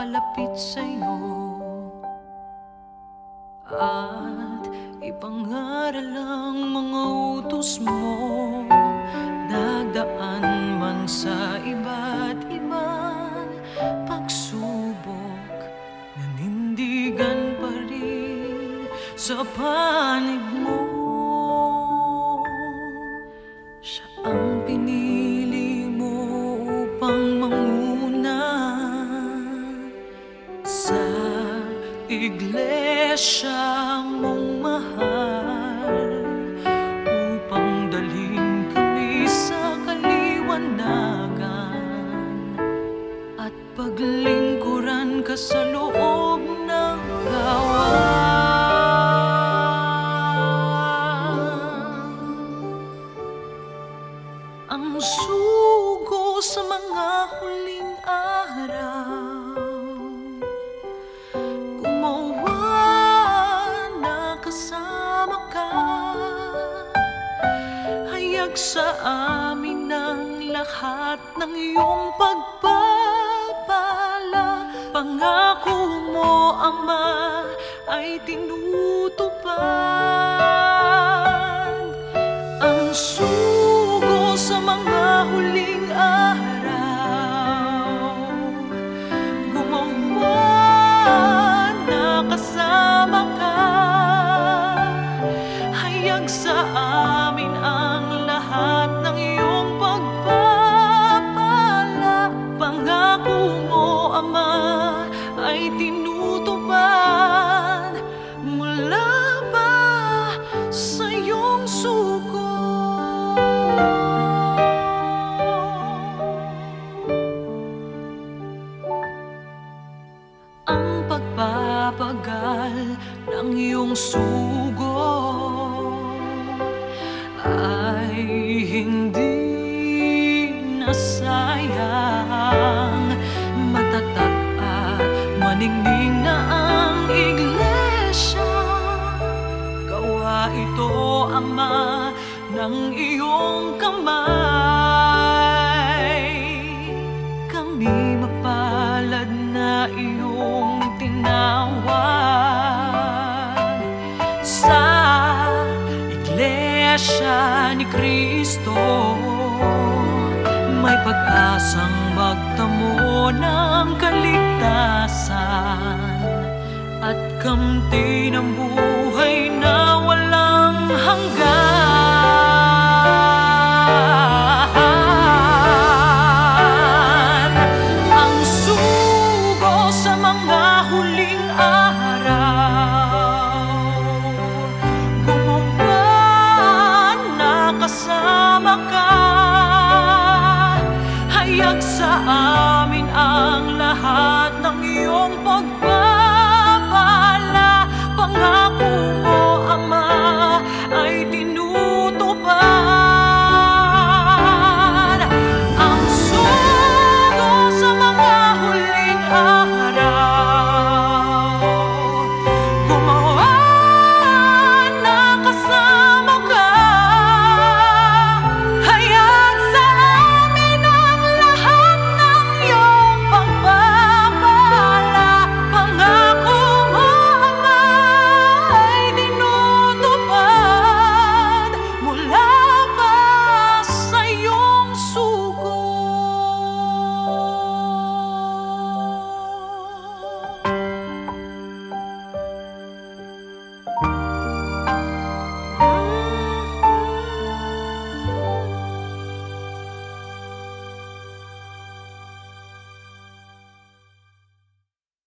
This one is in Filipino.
palapit sa'yo at ipangaral ang mga utos mo. Dadaan man sa iba't ibang pagsubok, nanindigan pa rin sa panig mo. Siya ang pinili mo upang manguna sa iglesia mong mahal, upang dalhin kami sa kaliwanagan at paglingkuran ka sa loob ng kawan. Ang sugo sa mga huling araw, gumawa na kasama ka. Hayag sa amin ang lahat ng iyong pagpapala. Pangako mo, Ama, ay tinutupad. Ang sugo sa mga huling araw, gumawa na kasama ka. Hayag sa amin ang lahat ng iyong pagpapala. Pangako mo, Ama, ay tinutupad mula pa sa iyong sugo. Ang pagpapagal ng iyong sugo ay hindi nasayang. Matatag at maningning na ang iglesia. Gawa ito, Ama, ng iyong kamay. Kami mapalad na iyong tinawag sa iglesia ni Cristo. May pag-asang magtamo ng kaligtasan at kamtin ng buhay